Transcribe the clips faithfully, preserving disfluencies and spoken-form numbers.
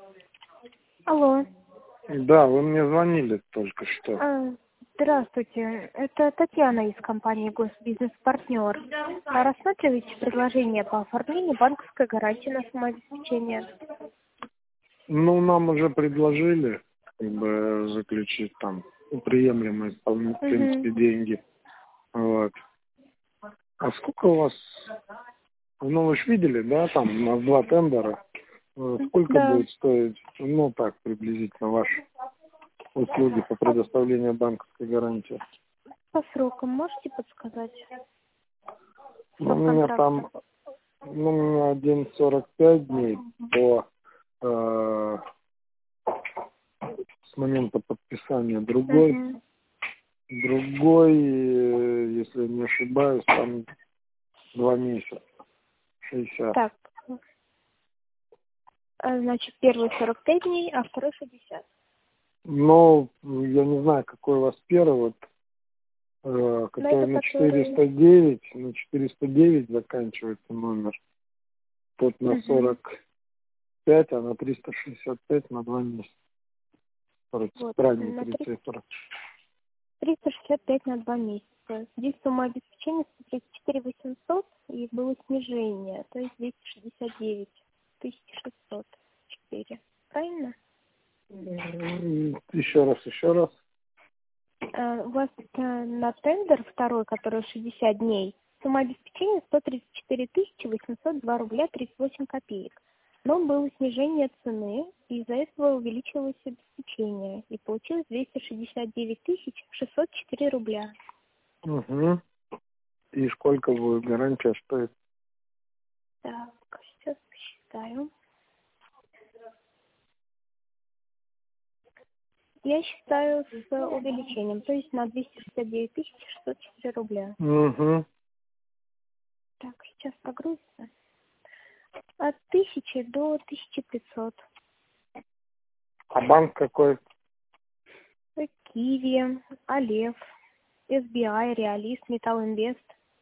Алло. Да, вы мне звонили только что. А, Здравствуйте. Это Татьяна из компании «Госбизнес-партнер». А рассматриваете предложение по оформлению банковской гарантии на самообеспечение? Ну, нам уже предложили, как бы, заключить там приемлемые, в принципе, Угу. деньги. Вот. А сколько у вас, ну, вы же видели, да, там у нас два тендера. Вот. Сколько Да. будет стоить, ну, так, приблизительно, ваши услуги по предоставлению банковской гарантии? По срокам можете подсказать? Ну, у Срок меня контракта. там, ну, у меня один сорок пять дней по, э, с момента подписания, другой, Угу. другой, э, если не ошибаюсь, там два месяца, шестьдесят. Так. А, Значит, первый сорок пять дней, а второй шестьдесят. Но я не знаю, какой у вас первый, вот, э, Но который это на который... четыреста девять, на четыреста девять заканчивается номер, тот на Угу. сорок пять, а на триста шестьдесят пять на два месяца. Вот. Крайние На три цифры. триста шестьдесят пять на два месяца. Здесь сумма обеспечения сто тридцать четыре восемьсот, и было снижение, то есть двести шестьдесят девять тысяч шестьсот четыре. Правильно? М, Еще раз, еще раз. А, у вас э, на тендер второй, который шестьдесят дней, сумма обеспечения сто тридцать четыре тысячи восемьсот два рубля тридцать восемь копеек. Но было снижение цены, и из-за этого увеличилось обеспечение, и получилось двести шестьдесят девять тысяч шестьсот четыре рубля. Угу. И сколько будет гарантия стоит? Так, сейчас посчитаю. Я считаю с увеличением, то есть на двести шестьдесят девять тысяч шестьсот четыре рубля. Угу. Так, сейчас погрузится. От тысячи до тысячи пятисот. А банк какой? Киви, Алев, эс би ай, Реалист, Металлинвест.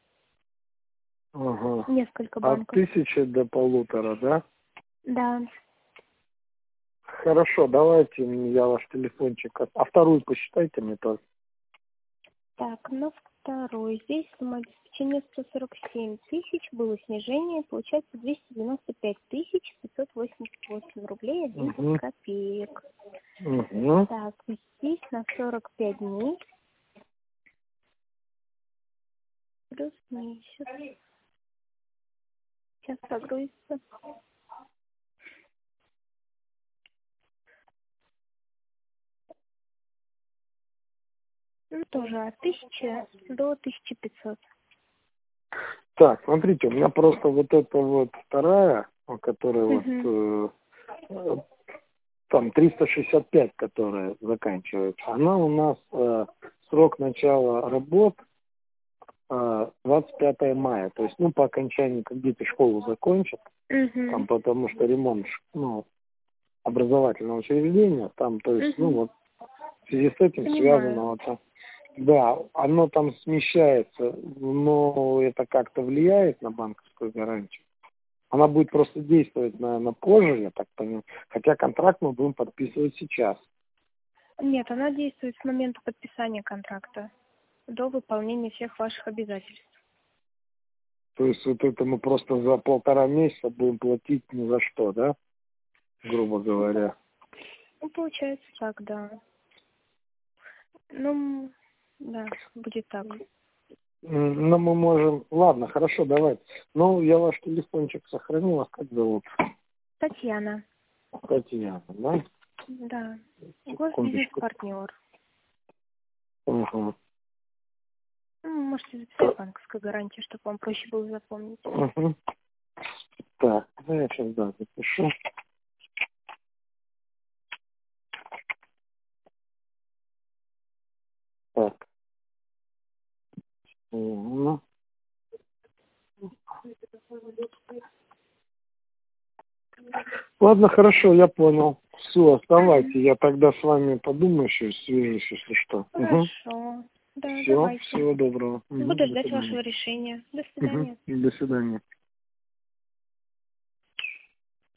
Ага. Несколько От банков. тысячи до полутора, да? Да. Хорошо, давайте я ваш телефончик. от- А вторую посчитайте мне тоже. Так, на второй. Здесь сумма обеспечения сто сорок семь тысяч. Было снижение. Получается двести девяносто пять тысяч пятьсот восемьдесят восемь рублей одиннадцать Угу. копеек. Угу. Так, здесь на сорок пять дней. Плюс месяц. Сейчас погрузится. Ну, тоже от тысячи до тысячи пятисот. Так, смотрите, у меня просто вот эта вот вторая, о которой вот Угу. э, э, там триста шестьдесят пять, которая заканчивается, она у нас э, срок начала работ э, двадцать пятое мая. То есть, ну, по окончании, как дети школу закончат, там, Угу. потому что ремонт, ну, образовательного учреждения, там, то есть, ну, Угу. вот, в связи с этим связано, Понимаю. вот, а, да, оно там смещается, но это как-то влияет на банковскую гарантию. Она будет просто действовать, наверное, позже, я так понимаю, хотя контракт мы будем подписывать сейчас. Нет, она действует с момента подписания контракта до выполнения всех ваших обязательств. То есть вот это мы просто за полтора месяца будем платить ни за что, да, грубо говоря. Ну, получается так, да. Ну, да, будет так. М, Ну, мы можем... Ладно, хорошо, давайте. Ну, я ваш телефончик сохранил, вас как зовут? Татьяна. Татьяна, да? Да. Секундочку. Госбизнес-партнер. Угу. Ну, можете записать банковскую гарантию, чтобы вам проще было запомнить. Угу. Так, ну, я сейчас, да, запишу. Так. Ну. Ладно, хорошо, я понял. Все, Угу. оставайте. Я тогда с вами подумаю еще, свяжусь, если что. Угу. Хорошо. Да, Все, давайте. всего доброго. Угу. Буду До ждать свидания. вашего решения. До Угу. свидания. До свидания.